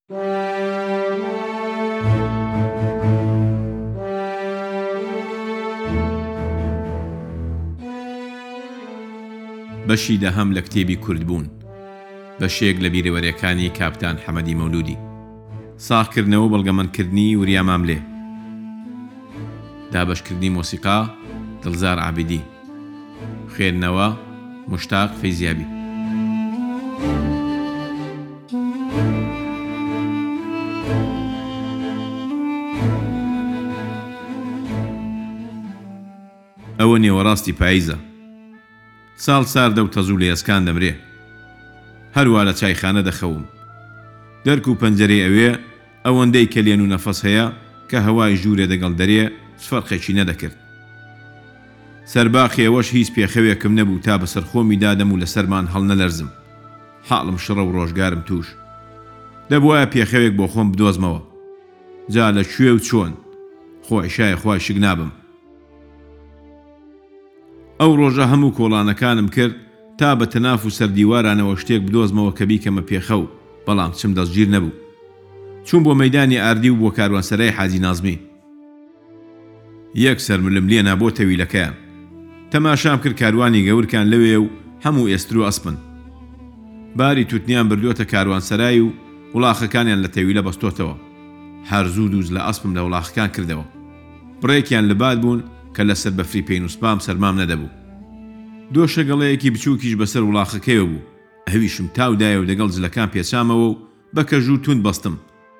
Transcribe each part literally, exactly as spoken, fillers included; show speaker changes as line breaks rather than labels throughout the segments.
بەشی دەهەم لە کتێبی کوردبوون، بەشێک لە بیرەوەریەکانی کاپتان حەمەدی مەولودی. ساغکردنەوە بەڵگەمەندکردنی وریا ماملێ، دابەشکردنی مۆسیقا دڵزار عابیدی، خوێندنەوە مشتاق فەیزیابی. ئەوە نێوەڕاستی پاییزە، ساڵ ساردە و تەزوو لە ئەسکان دەمرێ، هەروە لە چایخانە دەخەوم. دەرک و پەنجەرەی ئەوێ ئەوەندەی کە لێن و نەفەس هەیە کە هەوای ژوورێ دەگەڵ دەرێ فەرقێکی نەدەکرد. سەرباخی ئەوەش هیچ پێخەوێکم نەبوو تا بەسەر خۆمی دادەم و لەسەرمان هەڵ نەلەرزم، حاڵم شڕە و ڕۆژگارم توش. دەبوایە پێخەوێک بۆ خۆم بدۆزمەوە، جا لە کوێ و چۆن خۆی شایە خوای شک نابم. ئەو ڕۆژە هەموو کۆڵانەکانم کرد تا بە تەناف و سەردیوارانەوە شتێک بدۆزمەوە کە بیکەمە پێخەو، بەڵام چم دەستگیر نەبوو. چوون بۆ مەیدانی ئاردی و بۆ کاروانسەرای حاجی نازمی. یەک سەرملم لێنا بۆ تەویلەکەیان، تەماشام کرد کاروانی گەورکان لەوێ و هەموو ئێستر و ئەسپن. باری تووتنیان بردوۆتە کاروانسەرای و وڵاخەکانیان لە تەویلە بەستۆتەوە. هەر زوو دووز لە ئەسپم لە وڵاخەکان کردەوە. بڕێکیان لەبات بوون کە لەسەر بەفری پێین و سپام سەرمام نەدەبوو. دۆشە گەڵەیەکی بچووکیش بەسەر وڵاخەکەیەوە بوو، ئەویشم تاودایە و لەگەڵ جلەکان پێچامەوە و بە کەژوو تون بەستم.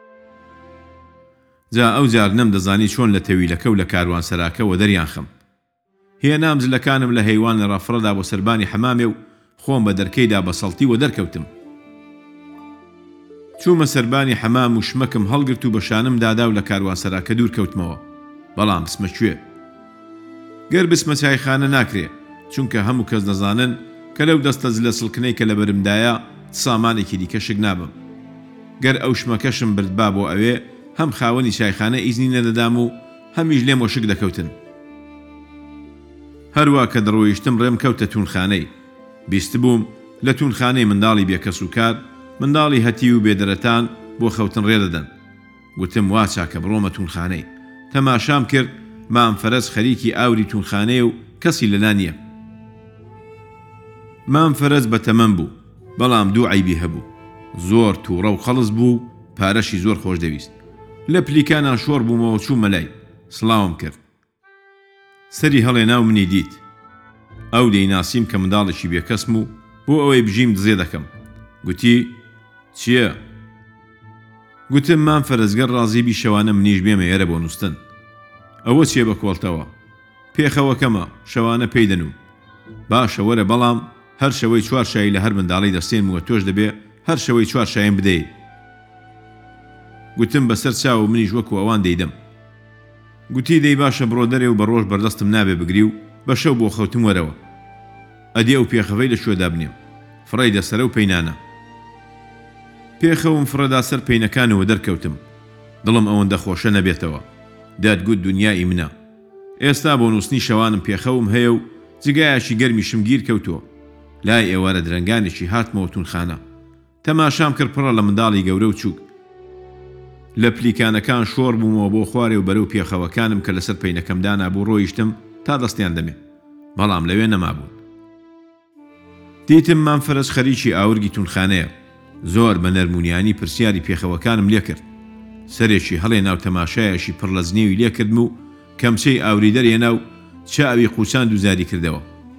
جا ئەو جار نەمدەزانی چۆن لە تەویلەکە و لە کاروانسەراکەوە دەریان خەم. هێنام جلەکانم لە هەیوان لە ڕەفڕەدا بۆ سەربانی حەمامێ و خۆم بە دەرکەیدا بە سەڵتی وە دەرکەوتم. چوومە سەربانی حەمام و شمەکم هەڵگرت و بە شانم دادا و لە کاروانسەراکە دوور کەوتمەوە. بەڵام بسمە کوێ؟ گەر بسمە چایخانە ناکرێ، چونکە هەموو کەس دەزانن کە لەو دەستە جلە سڵکنەی کە لە بەرمدایە سامانێکی دیکە شک نابم. گەر ئەو شمەکەشم بردبا بۆ ئەوێ، هەم خاوەنی چایخانە ئیزنی نەدەدام و هەمیش لێم وە شک دەکەوتن. هەروە کە دڕۆیشتم ڕێم کەوتە تونخانەی. بیست بووم لە تونخانەی منداڵی بێکەس و کار، منداڵی هەتی و بێدەرەتان بۆ خەوتن ڕێدەدەن. گوتم وا چاکە بڕۆمە تونخانەی. تەماشام کرد مام فەرەز خەریکی ئاوری تونخانەیە و کەسی لەلا نییە. مام فەرەز بەتەمەن بوو، بەڵام دوو عەیبی هەبوو. زۆر تووڕە و خەڵس بوو، پارەشی زۆر خۆش دەویست. لە پلیکانان شۆڕ بوومەوە چوومە لای، سڵاوم کرد. سەری هەڵێنا و منی دیت. ئەو دەیناسیم کە منداڵێکی بێکەسم و بۆ ئەوەی بژیم دزێ دەکەم. گوتی چییە؟ گوتم مام فەرەزگەر ڕازیبی شەوانە منیش بێمە ئێرە بۆ نووستن. ئەوە چیە بە کۆڵتەوە؟ پێخەوەکەمە، شەوانە پێیدەنوم. باشە وەرە، بەڵام هەر شەوەی چوار شایی لە هەر منداڵی دەستێنمەوە تۆش دەبێ هەر شەوەی چوار شایان بدەیت. گوتم بەسەر چاو منیش وەکو ئەوان دەیدەم. گوتی دەی باشە بڕۆ دەرێ و بە ڕۆژ بەردەستم نابێ بگری و بە شەو بۆ خەوتم وەرەوە. ئەدێ ئەو پێخەوەی لە شوێدا بنێم، فڕی دەسەرە و پەینانە. پێخەوم فڕەدا سەر پەینەکانەوە دەرکەوتم. دڵم ئەوەندە خۆشە نەبێتەوە. دادگوت دنیای منە. ئێستا بۆ نووسنی شەوانم پێخەوم هەیە و جگایەکی گەرمیشم گیر کەوتووە. لای ئێوارە درەنگانێکی هاتمەوە تونخانە. تەماشام کرد پڕە لە منداڵی گەورە و چووک. لە پلیکانەکان شۆڕ بوومەوە بۆ خوارێ و بەرەو پێخەوەکانم کە لەسەر پەینەکەمدانا بۆ ڕۆیشتم تا دەستیان دەمێ، بەڵام لەوێ نەمابوون. دیتم مام فەرەز خەریکی ئاورگی تونخانەیە. زۆر بە نەرمونیانی پرسیاری پێخەوەکانم لێ کرد. سەرێکی هەڵێنا و تەماشایەشی پڕ لە زنێوی لێ کردم و کەمچەی ئاوری دەرێنا و چاوی قوچاند و زاری کردەوە.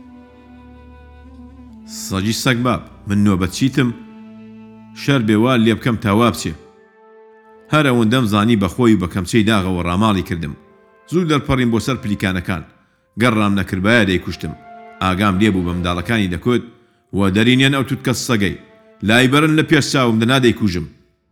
سەگی سەگ باب، من نۆبەت چیتم شەر بێوال لێ بکەم تاوا بچێ. هەر ئەوەندەم زانی بەخۆی بە کەمچەی داغەوە ڕاماڵی کردم. زوو دەرپەڕیم بۆ سەر پلیکانەکان. گەڕام نەکردبایە دەیکوشتم. ئاگام لێبوو بە منداڵەکانی دەکوت و دەرینێن ئەو توت کەس سەگەی لای بەرن لە پێش چاوم دەنا دەیکوژم.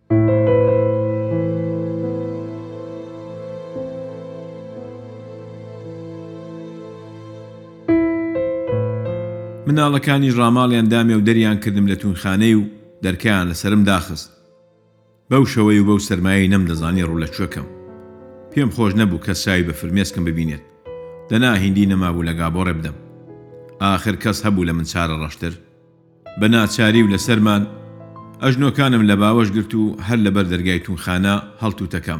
مناڵەکانی ڕاماڵیان دامێ و دەریان کردم لە تونخانەی و دەرکیان لەسرم داخست. بەو شەوەی و بەو سەرمایەی نەمدەزانی ڕوو لە کوێکەم. پێم خۆش نەبوو کەس چاوی بە فرمێسکم ببینێت. دەنا هیندی نەمابوو لە گابۆڕێ بدەم. ئاخر کەس هەبوو لە من چارە ڕەشتر. بە ناچاری و لەسەرمان ئەژنۆکانم لە باوەش گرت و هەر لەبەر دەرگای تونخانە هەڵتوتەکەم.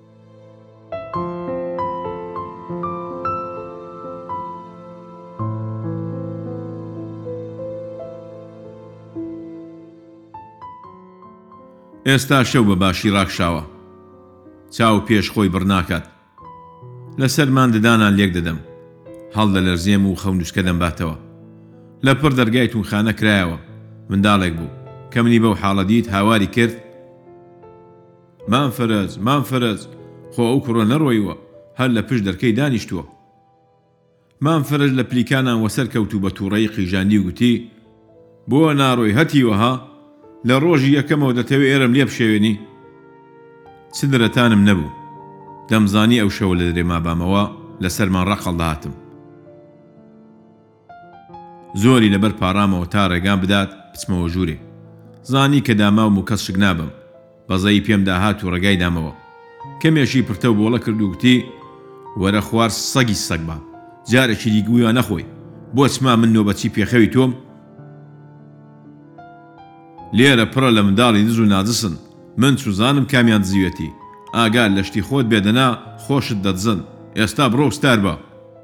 ئێستا شەو بە باشی ڕاکشاوە، چاو پێش خۆی بڕناکات. لەسەرمان ددانان لێک دەدەم، هەڵ لە لەرزێم و خەونوسکە دەمباتەوە. لە پڕ دەرگای تونخانە کرایەوە، منداڵێک بوو کە منی بەو حاڵە دیت هاواری کرد: مامفەرەز مامفەرەز، خۆ ئەو کوڕە نەڕۆیوە، هەر لە پشت دەرکەی دانیشتووە. مامفەرەز لە پلیکانان وەسەر کەوت و بە تووڕەی قیژاندی و گوتی: بۆ ناڕۆی هەتیوەها، لە ڕۆژی یەکەمەوە دەتەوێت ئێرەم لێ بشێوێنی؟ چ درەتانم نەبوو، دەمزانی ئەو شەوە لە درێما بامەوە لەسەرمان ڕەقەڵ داهاتم. زۆری لەبەر پاڕامەوە تا ڕێگان بدات بچمەوە ژوورێ. زانی کە داماوم و کەس شک نابم، بەزەی پێم داهات و ڕێگای دامەوە. کەمێشی پرتە و بۆڵە کرد و گوتی: وەرە خوار سەگی سەگ بە، جارێکی دیگویان نەخۆی، بۆ چما من نۆبەچی پێخەوی تۆم؟ لێرە پڕە لە منداڵی دز و ناجسن، من سوزانم کامیان دزیوێتی، ئاگار لە شتی خۆت بێدەنا خۆشت دەدزن. ئێستا بڕۆ ستار بە.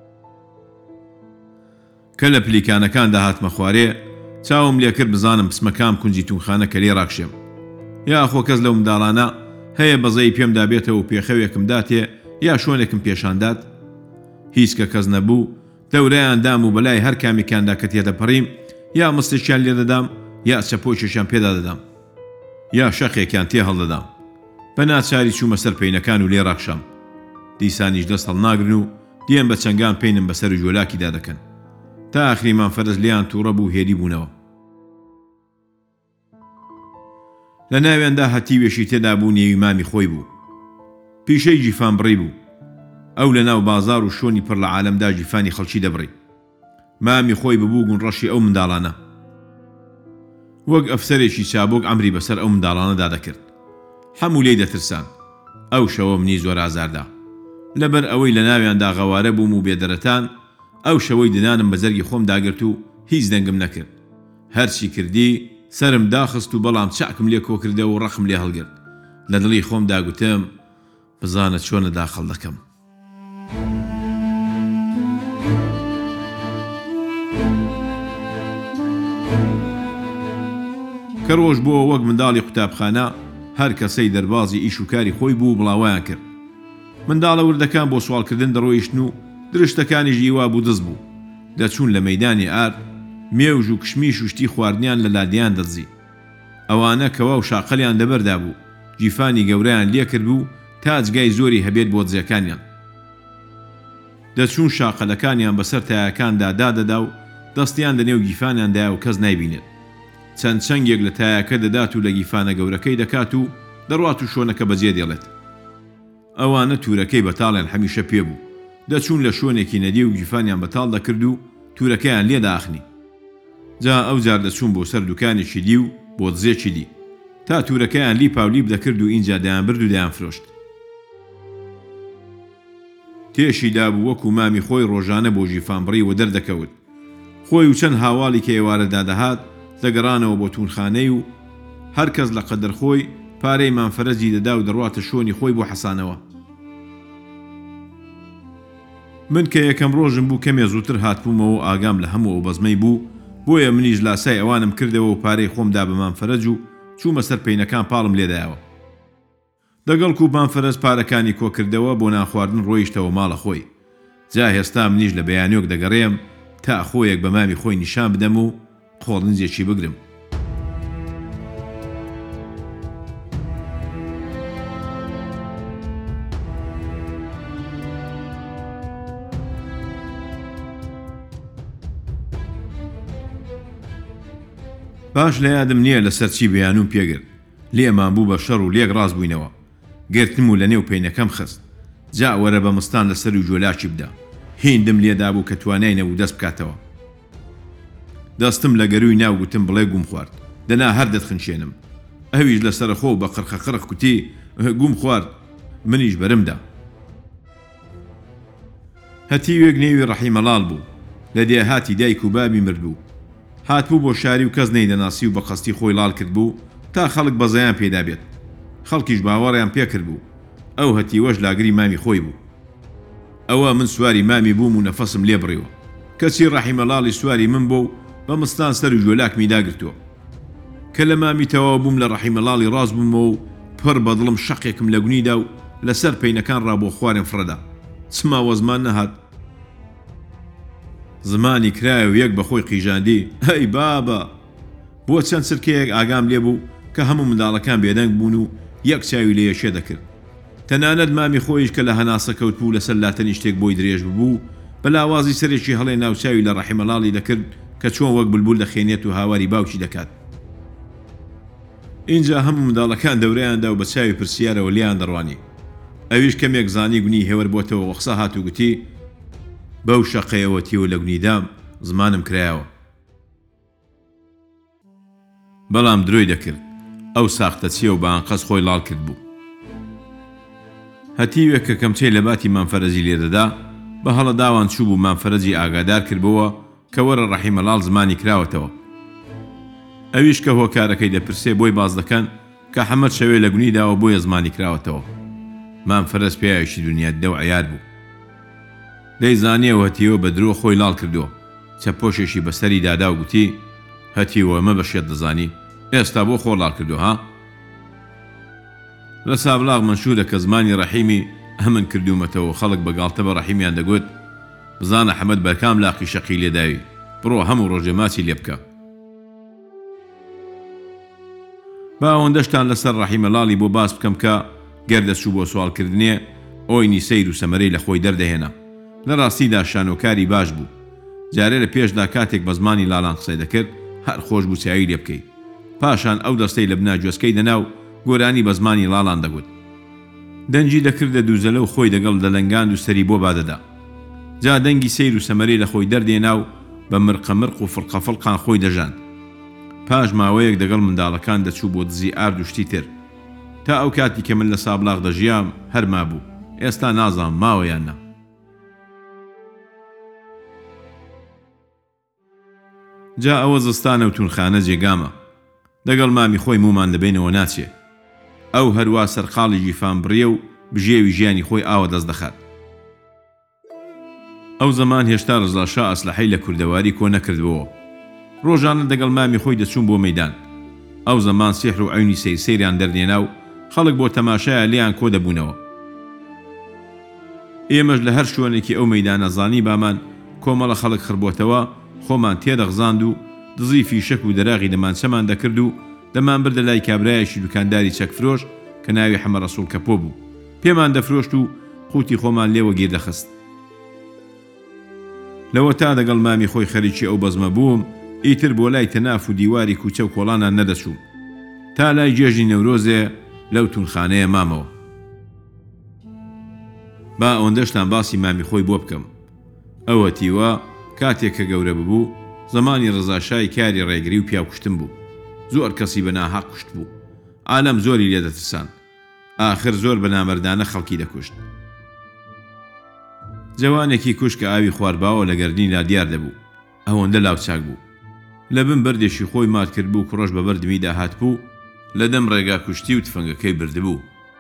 کە لە پلیکانەکان داهاتمە خوارێ، چاوم لێ کرد بزانم پسمەکام کونجی تونخانە کە لێ ڕاکشێم. یا خۆ کەس لەو منداڵانە هەیە بەزەی پێم دابێتەوە و پێخەوێکم داتێ یا شوێنێکم پێشاندات؟ هیچ کە کەس نەبوو. دەورەیان دام و بەلای هەر کامێکیاندا کە تێدەپەڕیم، یا مستێکیان لێ دەدام، یا چەپۆکێکیان پێدا دەدام، یا شەقێکیان تێ هەڵدەدام. بە ناچاری چوومە سەر پەینەکان و لێ ڕاکشام. دیسانیش دەست هەڵناگرن و دیێن بە چەنگان پێینم بەسەر جۆلاکیدا دەکەن، تا ئاخری مامفەرەز لیان تووڕە بوو هێری بوونەوە. لە ناوێندا هەتیوێشی تێدا بوو نێوی مامی خۆی بوو. پیشەی جیفان بڕی بوو. ئەو لە ناو بازار و شۆنی پڕ لە عالەمدا جیفانی خەڵکی دەبڕی. مامی خۆی ببوو گونڕەشی ئەو منداڵانە. وەک ئەفسەرێکی چابۆک ئەمری بەسەر ئەو منداڵانەدا دەکرد. هەموو لێی دەترسان. ئەو شەوە منی زۆر ئازاردا. لەبەر ئەوەی لە ناویاندا غەوارە بووم و بێدەرەتان، ئەو شەوەی دنانم بە زەرگی خۆم داگرت و هیچ دەنگم نەکرد. هەرچی کردی سرم داخست و بەڵام چاکم لێ کۆ کردەوە و ڕەخم لێ هەڵگرت. لە دڵی خۆم داگوتم بزانە چۆنە داخەڵ دەکەم. کە ڕۆژ بووە وەک منداڵی قوتابخانە، هەر کەسەی دەربازی ئیش و کاری خۆی بوو بڵاویان کرد. منداڵە وردەکان بۆ سوالکردن دەڕۆیشتن و درشتەکانیش هیوا بوو دز بوو. دەچوون لە مەیدانی ئار، مێوژ و کشمیش و شتی خواردنیان لە لادیان دەدزی. ئەوانە کەوا و شاقەلیان لەبەردا بوو، جیفانی گەورەیان لێ کرد بوو تا جگای زۆری هەبێت بۆ دزیەکانیان. دەچوون شاقەلەکانیان بەسەر تایەکاندا دادەدا و دەستیان لە نێو گیفانیاندایە و کەس نایبینێت. چەند چەنگێک لە تایەکە دەدات و لە گیفانە گەورەکەی دەکات و دەڕوات و شۆنەکە بەجێ دێڵێت. ئەوانە تورەکەی بەتاڵیان هەمیشە پێبوو. دەچوون لە شوێنێکی نەدی و گیفانیان بەتاڵ دەکرد و تورەکەیان لێدا ئاخنی. جا ئەو جار دەچوون بۆ سەر دوکانێکی دی و بۆ دزێکی دی، تا تورەکەیان لی پاولیب دەکرد و ئینجا دایان برد و دایان فرۆشت. تێشیدا بوو وەکو مامی خۆی ڕۆژانە بۆ ژیفانبڕی و دەردەکەوت. خۆی و چەند هاواڵی کە ئێوارەدا دەهات دەگەڕانەوە بۆ تونخانەی و هەر کەس لە قەدر خۆی پارەی مامفەرەزی دەدا و دەڕواتە شۆنی خۆی بۆ حەسانەوە. من کە یەکەم ڕۆژم بوو کەمێ زووتر هاتبوومەوە ئاگام لە هەموو ئەو بەزمەی بوو، بۆیە منیش لاسای ئەوانم کردەوە و پارەی خۆمدا بە مامفەرەج و چوومە سەر پەینەکان پاڵم لێدایەوە. دەگەڵ و مامفەرەز پارەکانی کۆکردەوە بۆ ناخواردن ڕۆیشتەوە ماڵە خۆی. جا هێستا منیش لە بەیانیۆک دەگەڕێم تا خۆیەک بە مامی خۆی نیشان بدەم و قۆڵنجێکی بگرم. باش لە یادم نییە لەسەر چی بەیانوم پێگرت. لێمان بوو بە شەڕ و لێک ڕاست بووینەوە. گرتم و لە نێو پەینەکەم خست. جا وەرە بە مستان لەسەر و جۆلاکی بدا. هیندم لێدا بوو کە تواناینەوە و دەست بکاتەوە. دەستم لە گەروی ناو گوتم بڵێ گوم خوارد. دەنا هەر دەتخنشێنم. ئەویش لەسەر خۆ بە قڕخە قڕخ کوتی گوم خوارد. منیش بەرمدا. هەتیوێک نێوی ڕەحیمەڵاڵ بوو. لە دێهاتی دایک و بابی مرد بوو. هاتبوو بۆ شاری و کەس نەیدەناسی و بە قەستی خۆی لاڵ کرد بوو تا خەڵک بەزەیان پێدا بێت خەڵکیش باوەڕیان پێکرد بوو ئەو هەتیوەش لاگری مامی خۆی بوو ئەوە من سواری مامی بووم و نەفەسم لێ بڕیوە کەسی ڕەحیمەڵاڵی سواری من بوو بە مستان سەر و جۆلاکمی داگرتووە کە لە مامی تەواو بووم لە ڕەحیمەڵاڵی ڕاست بوومەوە و پڕ بەدڵم شەقێکم لە گونیدا و لەسەر پەینەکان ڕابۆ خوارێن فرەدا چماوە زمان نەهات زمانی کرایە و یەک بەخۆی قیژاندی هەی بابە بۆ چەند سرکەیەک ئاگام لێ بوو کە هەموو منداڵەکان بێدەنگ بوون و یەک چاوی لێ یەشێ دەکرد تەنانەت مامی خۆیش کە لە هەناسە کەوت بوو لەسەر لاتەنی شتێک بۆی درێژ ببوو بە لاوازی سەرێکی هەڵێ ناوچاوی لە ڕەحیمەڵاڵی دەکرد کە چۆن وەک بولبول دەخێنێت و هاواری باوکی دەکات اینجا هەموو منداڵەکان دەورەیاندا و بە چاوی پرسیارەوە لیان دەڕوانی ئەویش کەمێک زانی گونی هێور بۆتەوە وەخسا هات و گوتی بەو شەقەیەوەتیوە لە گونیدام زمانم کرایەوە بەڵام درۆی دەکرد ئەو ساختە چیە و بەئانقەس خۆی لاڵ کرد بوو هەتیوێک کە کەمچەی لە باتی مامفەرەجی لێدەدا بە هەڵە داوان چوو بوو مامفەرەجی ئاگادار کردبەوە کە وەرە ڕەحیمەڵاڵ زمانی کراوەتەوە ئەویش کە هۆکارەکەی دەپرسێ بۆی باز دەکەن کە حەمەد شەوێ لە گونیداوە بۆیە زمانی کراوەتەوە مامفەرەج پێیەکی دونیا دە و عیار بوو دەیزانیەوە هەتیوە بە درۆ خۆی لاڵ کردووە چە پۆشێکی بەسەری دادا و گوتی هەتیوە ئەمە بەشێت دەزانی ئێستا بۆ خۆ لاڵ کردو ها لە سابلاغ منشورە کە زمانی ڕەحیمی هەمن کردومەتەوە خەڵک بەگاڵتە بە ڕەحیمیان دەگوت بزانە حەمەد بەرکام لاقی شەقی لێداوی بڕۆ هەموو ڕۆژێ ماچی لێ بکە با ئەوەندەشتان لەسەر ڕەحیمەڵاڵی بۆ باس بکەم کە گەردەچوو بۆ سوالکردنێ ئۆینی سەیر و سەمەرەی لە خۆی دەردەهێنا لە ڕاستیدا شانۆکاری باش بوو جارێ لە پێشدا کاتێک بە زمانی لاڵان قسەی دەکرد هەر خۆش بوو چاوی لێ بکەیت پاشان ئەو دەستەی لە بنا گوێسکەی دەنا و گۆرانی بە زمانی لاڵان دەگوت دەنجی دەکردە دووزەلە و خۆی دەگەڵ دەلەنگاند و سەری بۆ بادەدا جا دەنگی سەیر و سەمەرەی لە خۆی دەردێنا و بە مرقەمرق و فڵقەفڵقان خۆی دەژاند پاش ماوەیەک دەگەڵ منداڵەکان دەچوو بۆ دزی ئارد و شتی تر تا ئەو کاتی کە من لە سابلاغ دەژیام هەرما بوو ئێستا نازانم ماوەیان نا جا ئەوە زستانە و تونخانە جێگامە دەگەڵ مامی خۆی مومان دەبێنەوە ناچێ ئەو هەروە سەرقاڵی ژیفان بڕیە و بژێوی ژیانی خۆی ئاوە دەست دەخات ئەو زەمان هێشتا ڕزاشا ئەسلحەی لە کوردەواری کۆ نەکردبەوە ڕۆژانە دەگەڵ مامی خۆی دەچوون بۆ مەیدان ئەو زەمان سێحر و عەونی سەیر سەیریان دەردێنا و خەڵک بۆ تەماشایە لیان کۆ دەبوونەوە ئێمەش لە هەر شوێنێکی ئەو مەیدانە زانی بامان کۆمەڵە خەڵک خڕبۆتەوە خۆمان تێدەغزاند و دزی فیشک و دەراغی دەمانچەمان دەکرد و دەمان بردە لای کابرایەکی دوکانداری چەکفرۆش کە ناوی حەمە ڕەسوڵ کەپۆ بوو پێمان دەفرۆشت و قوتی خۆمان لێوە گیر دەخست لەوە تا دەگەڵ مامی خۆی خەریکی ئەو بەزمە بووم ئیتر بۆ لای تەناف و دیواری کوچە و کۆڵانان نەدەچوو تا لای جێژی نەورۆزێ لەو تونخانەیە مامەوە با ئەوەندەشتان باسی مامی خۆی بۆ بکەم ئەوە تیوە کاتێک کە گەورە ببوو زمانی ڕزاشای کاری ڕێگری و پیاکوشتن بوو زۆر کەسی بە ناحەق کوشت بوو عالەم زۆری لێ دەترسان ئاخر زۆر بە نامەردانە خەڵکی دەکوشت جوانێکی کوش کە ئاوی خوارباوە لە گەردنیدا دیار دەبوو ئەوەندە لاوچاک بوو لە بن بەردێکی خۆی مات کرد بوو کوڕۆژ بە بەردمی داهات بوو لە دەم ڕێگا کوشتی و تفەنگەکەی بردبوو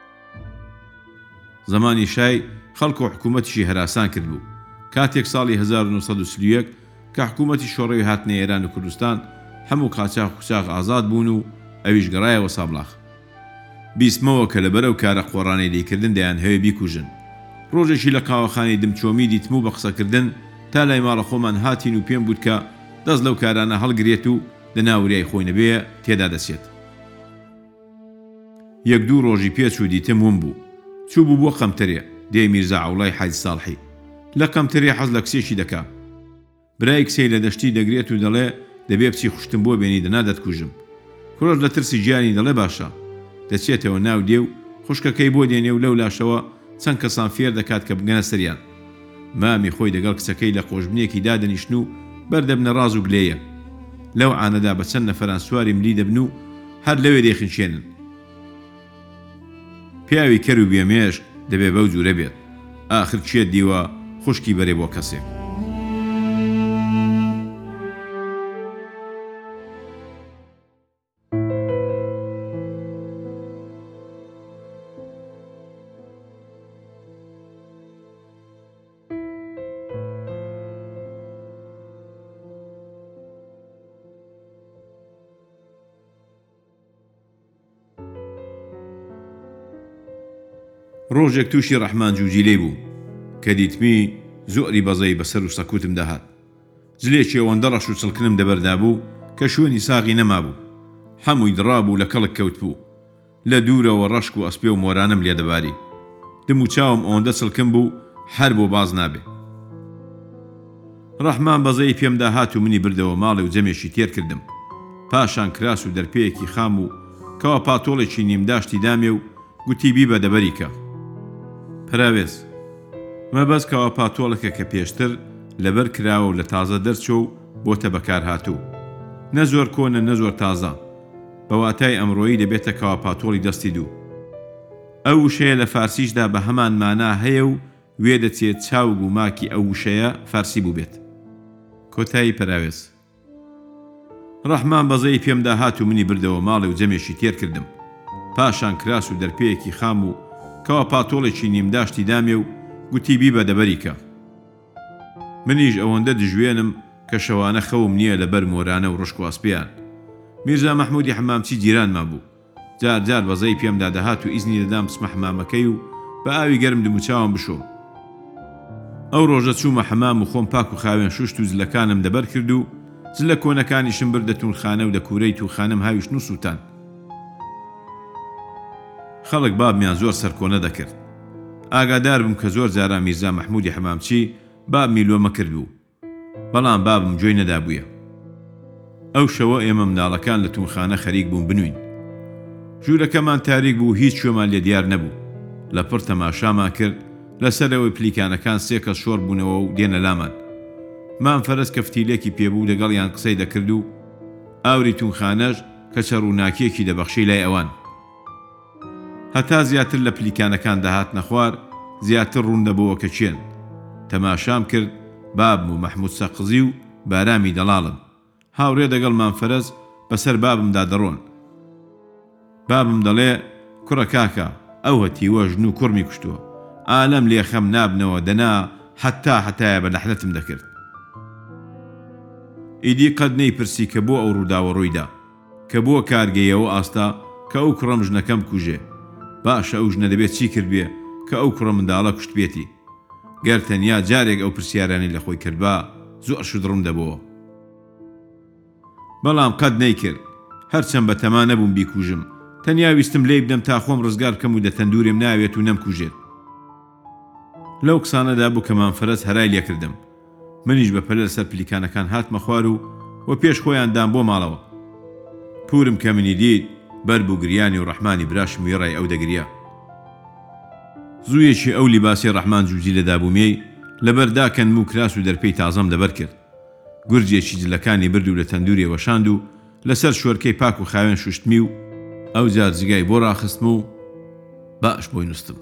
زمانی شای خەڵک و حکوومەتیشی هەراسان کرد بوو کاتێک ساڵی هەزار و نۆسەد و سڵ و یەک کە حکوومەتی شۆڕەوی هاتنە ئێران و کوردستان هەموو قاچاق و قوچاق ئازاد بوون و ئەویش گەڕایەوە سابلاغ بیسمەوە کە لەبەرەو کارە قۆڕانەی لێکردن دەیان هەوێ بیکوژن ڕۆژێکی لە قاوەخانەی دمچۆمی دیتم و بە قسەکردن تا لای ماڵە خۆمان هاتین و پێم بوت کە دەست لەو کارانە هەڵگرێت و لەناوریای خۆی نەبێ تێدا دەسێت یەک دوو ڕۆژی پێچ و دیتم ون بوو چوو بوو بۆ قەمتەرێ دێ میرزا عەوڵای حاجی ساڵحی لە قەمتەرێ حەز لە کسێکی دەکا برای کسەی لە دەشتی دەگرێت و دەڵێ دەبێ بچی خوشتم بۆ بێنی دەنا دەتکوژم کوڕۆژ لە ترسی گیانی دەڵێ باشە دەچێتەوە ناو دێ و خوشکەکەی بۆ دێنێ و لەو لاشەوە چەند کەسان فێر دەکات کە بگەنە سەریان مامی خۆی دەگەڵ کچەکەی لە خۆشبنیەکی دادەنیشن و بەردەبنە ڕاز و گلەیە لەو عانەدا بە چەند نەفەران سواری ملی دەبن و هەر لەوێ دێخنچێنن پیاوی کەر و بێمێش دەبێ بەو جوورە بێت ئاخر چێت دیوە خوشکی بەرێ بۆ کەسێک ڕۆژێک تووشی ڕەحمان جوجیلەی بوو کە دیتمی زۆری بەزەی بەسەر و سەکوتم داهات. جلێکی ئەوەندە ڕەش و چڵکنم دەبەردا بوو کە شوێنی ساغی نەمابوو. هەمووی دڕابوو لە کەڵک کەوت بوو. لە دوورەوە ڕەشک و ئەسپێ و مۆرانم لێدەباری. دم و چاوم ئەوەندە چڵکم بوو هەر بۆ باز نابێ. ڕەحمان بەزەی پێم داهات و منی بردەوە ماڵێ و جەمێکی تێر کردم. پاشان کراس و دەرپەیەکی خام و کەوا پاتۆڵێکی نیمداشتی دامێ و گوتی بی بە دەبەریکە. پراوێز مەبەست کەوا پاتۆڵەکە کە پێشتر لەبەر کراوە و لە تازە دەرچۆ و بۆتە بەکار هاتوو. نە زۆر کۆنە نە زۆر تازە. بەواتای ئەمڕۆیی دەبێتە کەوا پاتۆڵی دەستی دوو. ئەو وشەیە لە فارسیشدا بە هەمان مانا هەیە و وێ دەچێت چاوگ و ماکی ئەو وشەیە فارسی بوو بێت. کۆتایی پراوێز. ڕەحمان بەزەی پێم داهات و منی بردەوە ماڵێ و جەمێکی تێر کردم. پاشان کراس و دەرپەیەکی خام و کەوا پاتۆڵێکی نیمداشتی دامێ و گوتی بی بە دەبەریکە. منیش ئەوەندە دژوێنم کە شەوانە خەوم نییە لەبەر مۆرانە و ڕشک و ئەسپیان. میرزا مەحموودی حەمامچی جیرانمان بوو. جار جار بەزەی پێمدا دەهات و ئیزنی دەدام بچمە حەمامەکەی و بە ئاوی گەرم دموچاوم بشۆم. ئەو ڕۆژە چوومە حەمام و خۆم پاک و خاوێن شوشت و جلەکانم دەبەر کرد و جلە کۆنەکانیشم بردە توونخانە و لە کوورەی تووخانەم هاویشت و سووتان. خەڵک بابمیان زۆر سەرکۆنە دەکرد. ئاگادار بووم کە زۆر جاران میرزا مەحموودی حەمامچی باب میلۆمە کرد بوو. بەڵام بابم جۆی نەدابوویە. ئەو شەوە ئێمە منداڵەکان لە توونخانە خەریک بوون بنوین. ژوورەکەمان تاریک بوو هیچ شوێمان لێ دیار نەبوو. لە پڕ تەماشامان کرد لەسەرەوەی پلیکانەکان سێ کەس شۆڕ بوونەوە و دێنە لامان. مام فەرز کەفتیلێکی پێبوو لەگەڵیان قسەی دەکرد و ئاوری توونخانەش کە چەڕووناکیەکی دەبەخشی لای ئەوان. هەتا زیاتر لە پلیکانەکان داهات نەخوار زیاتر ڕوون دەبەوە کە چێن. تەماشام کرد بابم و مەحموود سەقزی و بارامی دەڵاڵن. هاوڕێ دەگەڵ مام فەرز بەسەر بابمدا دەڕۆن. بابم دەڵێ کوڕە کاکە ئەو هەتیوە ژن و کوڕمی کوشتووە. ئالەم لێ خەم نابنەوە دەنا حتا حتایە بە لەحنەتم دەکرد. ئیدی قەت نەیپرسی کە بۆ ئەو ڕووداوە ڕوویدا کە بۆ کارگەیەوە ئاستا کە ئەو کوڕەم ژنەکەم کوژێ. باشە ئەو ژنە دەبێت چی کرد بێ کە ئەو کوڕە منداڵە کوشت بێتی. گەر تەنیا جارێک ئەو پرسیارانی لە خۆی کردبا زۆر شودڕم دەبەوە. بەڵام قەت نەیکرد. هەرچەند بە تەما نەبووم بیکوژم. تەنیا ویستم لێی بدەم تا خۆم ڕزگار بکەم و دەتەندورێم ناوێت و نەمکوژێت. لەو قسانەدا بوو کە مام فەرز هەرای لێکردم. منیش بە پەلە لەسەر پلیکانەکان هاتمە خوار و وە پێش خۆیان دام بۆ ماڵەوە. پورم کە منی دیت بەر بوو گریانی و ڕەحمانی براشم وێڕای ئەو دەگریا. زوویەکی ئەو لیباسی ڕەحمان جوجی لەدا بوومێی لەبەر داکەن و کراس و دەرپەی تازەم دەبەر کرد. گورجێکی جلەکانی برد و لە تەندوری وەشاند و لەسەر شوەرکەی پاک و خاوێن شوشتمی و ئەو جار جگای بۆ ڕاخستم و باش بۆی نووسم.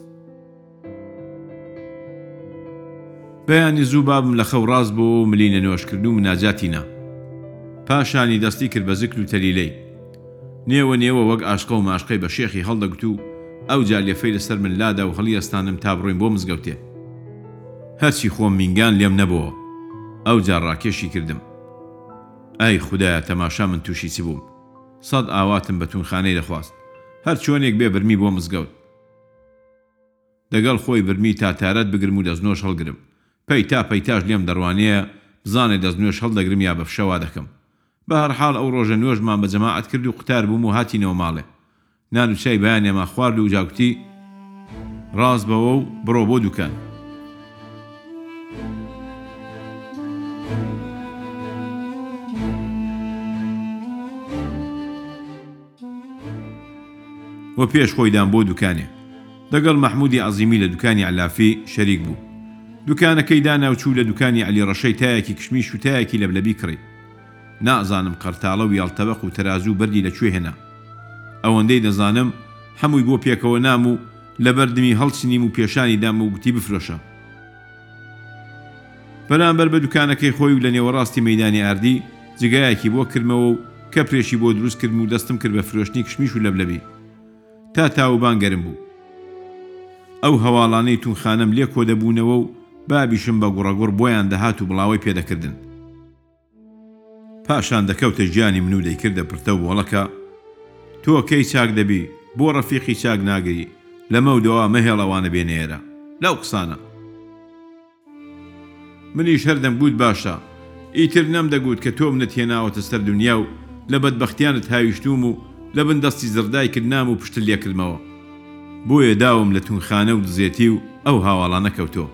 بەیانی زوو بابم لە خەو ڕاست بۆ و ملینە نوێشکرد و مناجاتینا. پاشانی دەستی کرد بە زکر و تەلیلەی. نێوە نێوە وەک ئاشقە و ماشقەی بە شێخی هەڵدەگوت و ئەو جار لێفەی لەسەر من لادا و هەڵی ئەستانم تا بڕۆین بۆ مزگەوتێ. هەرچی خۆم مینگان لێم نەبەوە. ئەو جار ڕاکێشی کردم. ئای خودایە تەماشا من تووشی چی بووم. سەد ئاواتم بە توونخانەی دەخواست. هەر چۆنێک بێ برمی بۆ مزگەوت. دەگەڵ خۆی برمی تا تارەت بگرم و دەستنۆش هەڵگرم. پەی تا پەیتاش لێم دەڕوانەیە بزانێ دەستنوێش هەڵدەگرم یا بە فشەوا دەکەم. بە هەرحاڵ ئەو ڕۆژە نوێژمان بە جەماعەت کرد و قوتار بووم و هاتینەوە ماڵێ. نان و چای بەیانێمە خوارد و جاوتی ڕاست بەوە و بڕۆ بۆ دوکان. وە پێش خۆیدان بۆ دوکانێ. دەگەڵ مەحموودی عەزیمی لە دوکانی علافی شەریک بوو. دوکانەکەی دانا و چوو لە دوکانی عەلی ڕەشەی تایەکی کشمیش و تایەکی لەبلەبی کڕی. نازانم قەرتاڵە و یاڵتەبەق و تەرازوو بەردی لەکوێ هێنا. ئەوەندەی دەزانم هەمووی بۆ پێکەوە نام و لە بەردمی هەڵچنیم و پێشانی دام و گوتی بفرۆشە. بەرامبەر بە دوکانەکەی خۆی و لە نێوەڕاستی مەیدانی ئاردی جگایەکی بۆ کردمەوە و کەپرێکی بۆ دروست کردم و دەستم کرد بە فرۆشتنی کشمیش و لەبلەبی. تا تاوبان گەرم بوو. ئەو هەواڵانەی توونخانەم لێ کۆ دەبوونەوە و بابیشم بە گوڕەگوڕ بۆیان دەهات و بڵاوی پێدەکردن. پاشان دەکەوتە ژیانی من و دەیکردە پرتە و بۆڵەکە تۆ کەی چاک دەبی بۆ ڕەفیقی چاک ناگری لەمە و دەوا مەهێڵەوانە بێنێرە لەو قسانە منیش هەردەم گوت باشە ئیتر نەمدەگوت کە تۆم نەتێناوەتە سەر دنیا و لە بەدبەختیانت هاویشتوم و لە بن دەستی زردای کردنام و پشت لێکردمەوە بۆیە داوم لە تونخانە و دزێتی و ئەو هاواڵانە کەوتۆ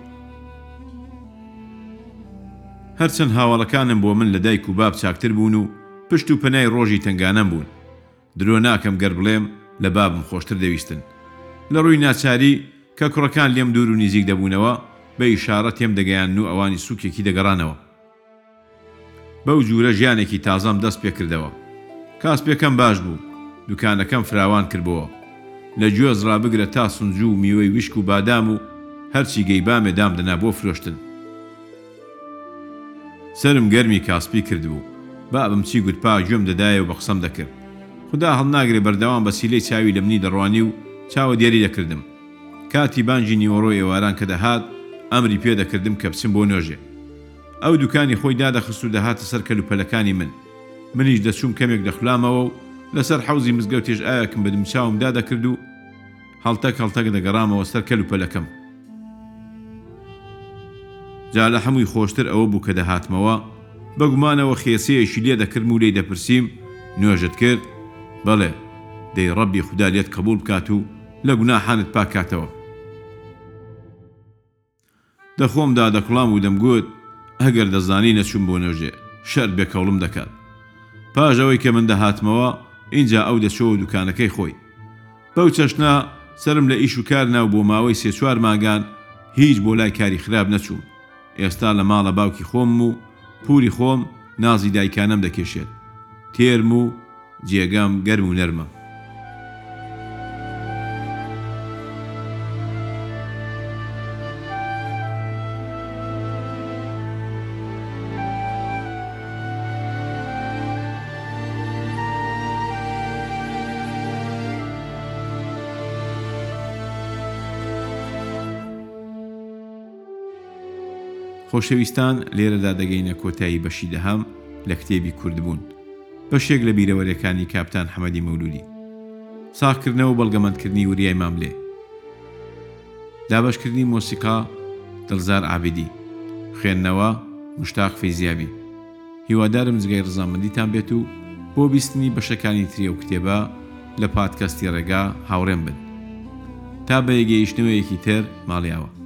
هەرچەند هاوڵەکانم بۆ من لە دایک و باب چاکتر بوون و پشت و پەنای ڕۆژی تنگانەم بوون درۆ ناکەم گەر بڵێم لە بابم خۆشتر دەویستن لە ڕووی ناچاری کە کوڕەکان لێم دوور و نزیک دەبوونەوە بە ئیشارە تێم دەگەیان و ئەوانی سووکێکی دەگەڕانەوە بەو جوورە ژیانێکی تازەم دەست پێ کردەوە کاسپێکەم باش بوو دوکانەکەم فراوان کردبەوە لە گوێز ڕابگرە تا سنجوو و میوەی وشک و بادام و هەرچی گەیبامێ دام دەنا بۆ فرۆشتن سرم گەرمی کاسپی کردبوو بابم چی گوتپا گوێم دەدایە و بە قسەم دەکرد خدا هەڵناگرێ بەردەوام بە سیلەی چاوی لە منی دەڕوانی و چاوە دیاری دەکردم کاتی بانجی نیوەڕۆ ئێواران کە دەهات ئەمری پێ دەکردم کە بچم بۆ نۆژێ ئەو دوکانی خۆی دادەخست و دەهاتە سەر کەلوپەلەکانی من منیش دەچووم کەمێک دەخلامەوە و لەسەر حەوزی مزگەوتێش ئاەکم بەدم چاوم دادەکرد و هەڵتەک هەڵتەک دەگەڕامەوە سەر کەلوپەلەکەم جا لە هەمووی خۆشتر ئەوە بوو کە دەهاتمەوە بەگومانەوە خێسەیەشی لێ دەکردم و لێی دەپرسیم نوێژت کرد بەڵێ دەی ڕەبی خوددا لێت قبول بکات و لە گوناحانت پاکاتەوە دەخۆم دادەکڵام و دەمگوت ئەگەر دەزانی نەچوم بۆ نوێژێ شەر بێکەوڵم دەکات پاژەوەی کە من دەهاتمەوە اینجا ئەو دەچۆوە دوکانەکەی خۆی بەو چەشنا سرم لە ئیش و کار ناو بۆ ماوەی سێ چوار ماگان هیچ بۆ لای کاری خراپ نەچووم ئێستا لە ماڵە باوکی خۆم و پوری خۆم نازی دایکانم دەکێشێت تێرم و جێگام گەرم و نەرمە خۆشەویستان لێرەدا دەگەینە کۆتایی بەشی دەهەم لە کتێبی کوردبوون بەشێک لە بیرەوەریەکانی کاپتان حەمەدی مەولودی ساغکردنەوە و بەڵگەمەندکردنی وریای ماملێ دابەشکردنی مۆسیقا دڵزار عابیدی خوێندنەوە مشتاق فەیزیابی هیوادارم جگەی ڕزامەندیتان بێت و بۆ بیستنی بەشەکانی تریە و کتێبە لە پادکەستی ڕێگا هاوڕێم بن تا بە یەگەیشتنەوەیەکی تر ماڵیاوە